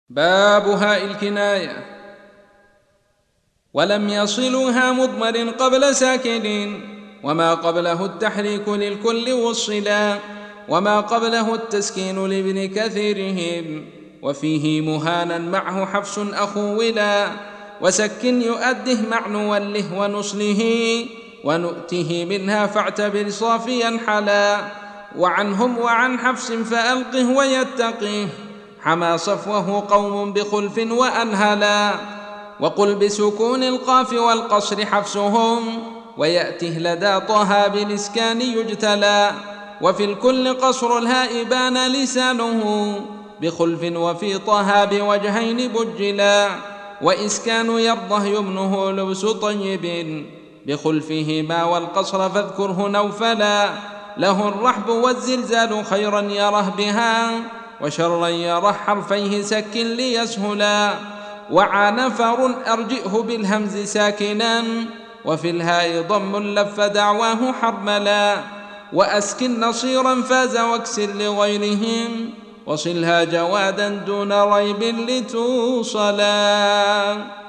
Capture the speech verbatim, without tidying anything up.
باب هاء الكناية. ولم يصلها مضمر قبل ساكن، وما قبله التحريك للكل والصلا، وما قبله التسكين لابن كثيرهم، وفيه مهانا معه حفص أخولا، وسكن يؤده مع نوله ونصله، ونؤته منها فاعتبر صافيا حلا. وعنهم وعن حفص فألقه ويتقه، حمى صفوه قوم بخلف وأنهلا. وقل بسكون القاف والقصر حفصهم، ويأته لدى طه بالإسكان يجتلى. وفي الكل قصر الهاء بان لسانه، بخلف وفي طه بوجهين بجلا. وإسكان يرضه يمنه لبس طيب، بخلفهما والقصر فاذكره نوفلا. له الرحب والزلزال خيرا يره بها، وشرا يره حرفيه سك ليسهلا. وعنفر أرجئه بالهمز ساكنا، وفي الهاء ضم لف دعواه حرملا. وأسكن نصيرا فاز واكسر لغيرهم، وصلها جوادا دون ريب لتوصلا.